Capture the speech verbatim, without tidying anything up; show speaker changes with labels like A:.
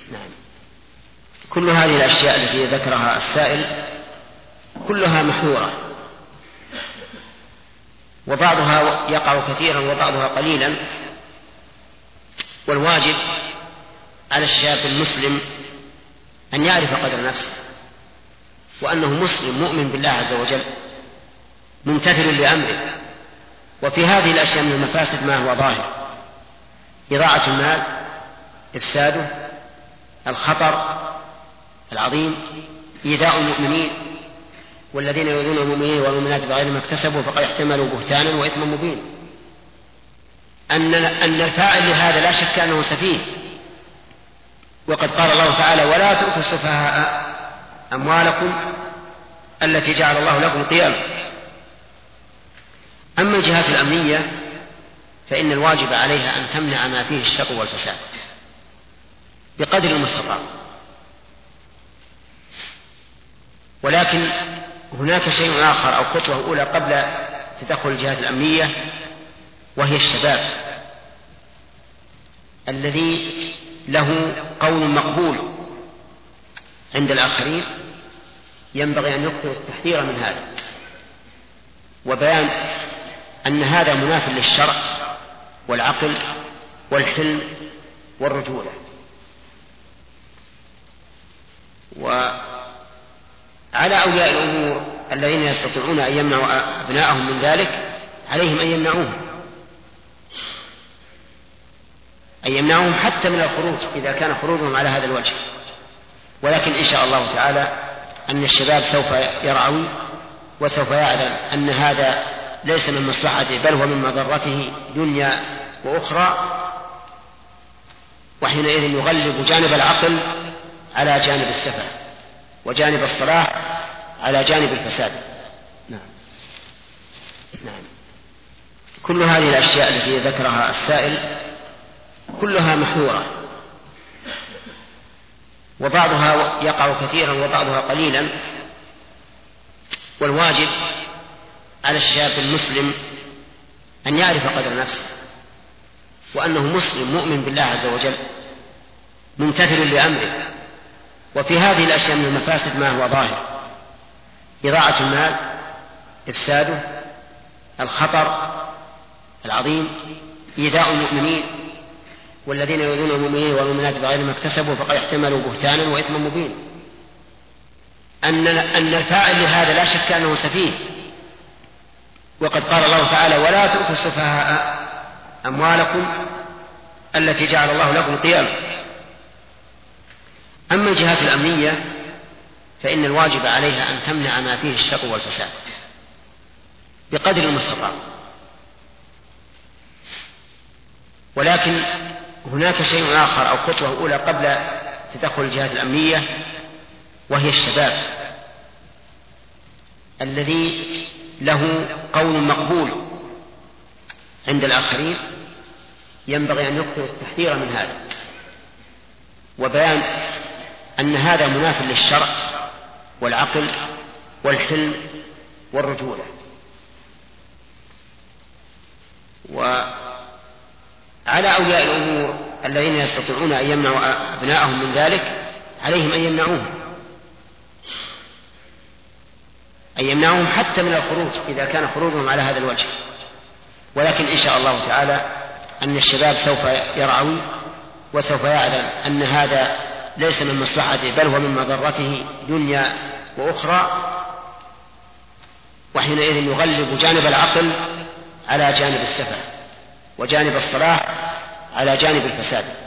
A: نعم. كل هذه الأشياء التي ذكرها السائل كلها محظورة، وبعضها يقع كثيرا وبعضها قليلا، والواجب على الشاب المسلم أن يعرف قدر نفسه، وأنه مسلم مؤمن بالله عز وجل ممتثل لأمره. وفي هذه الأشياء من المفاسد ما هو ظاهر: إضاعة المال، إفساده، الخطر العظيم، إيذاء المؤمنين، والذين يؤذون المؤمنين والمؤمنات بغير ما اكتسبوا فقد احتملوا بهتانا وإثما مبينا. أن أن الفاعل لهذا لا شك أنه سفيه، وقد قال الله تعالى: ولا تؤتوا السفهاء أموالكم التي جعل الله لكم قياما. أما الجهات الأمنية فإن الواجب عليها أن تمنع ما فيه الشر والفساد بقدر المستطاع، ولكن هناك شيء آخر أو خطوة أولى قبل تدخل الجهات الأمنية، وهي الشباب الذي له قول مقبول عند الآخرين. ينبغي أن يكثر التحذير من هذا وبيان أن هذا مناف للشرع والعقل والحلم والرجولة. وعلى أولياء الأمور الذين يستطيعون أن يمنعوا أبناءهم من ذلك عليهم أن يمنعوهم أن يمنعوهم حتى من الخروج إذا كان خروجهم على هذا الوجه. ولكن إن شاء الله تعالى أن الشباب سوف يرعوي وسوف يعلم أن هذا ليس من مصلحته بل هو من مضرته دنيا وأخرى، وحينئذ يغلب جانب العقل على جانب السفه وجانب الصلاح على جانب الفساد. نعم. نعم. كل هذه الأشياء التي ذكرها السائل كلها محظورة، وبعضها يقع كثيرا وبعضها قليلا، والواجب على الشاب المسلم أن يعرف قدر نفسه، وأنه مسلم مؤمن بالله عز وجل ممتثل لأمره. وفي هذه الأشياء من المفاسد ما هو ظاهر: إضاعة المال، إفساده، الخطر العظيم، إيذاء المؤمنين، والذين يؤذون المؤمنين والمؤمنات بغير ما اكتسبوا فقد احتملوا بهتانا وإثما مبينا. أن أن الفاعل لهذا لا شك أنه سفيه، وقد قال الله تعالى: ولا تؤتوا السفهاء أموالكم التي جعل الله لكم قياما. أما الجهات الأمنية فإن الواجب عليها أن تمنع ما فيه الشر والفساد بقدر المستطاع، ولكن هناك شيء آخر أو خطوة أولى قبل تدخل الجهات الأمنية، وهي الشباب الذي له قول مقبول عند الآخرين. ينبغي أن يكثر التحذير من هذا وبيان أن هذا مناف للشرع والعقل والحلم والرجولة. وعلى أولياء الأمور الذين يستطيعون أن يمنعوا أبناءهم من ذلك عليهم أن يمنعوهم أن يمنعوهم حتى من الخروج إذا كان خروجهم على هذا الوجه. ولكن إن شاء الله تعالى أن الشباب سوف يرعوي وسوف يعلم أن هذا ليس من مصلحته بل هو من مضرته دنيا وأخرى، وحينئذ يغلب جانب العقل على جانب السفه وجانب الصلاح على جانب الفساد.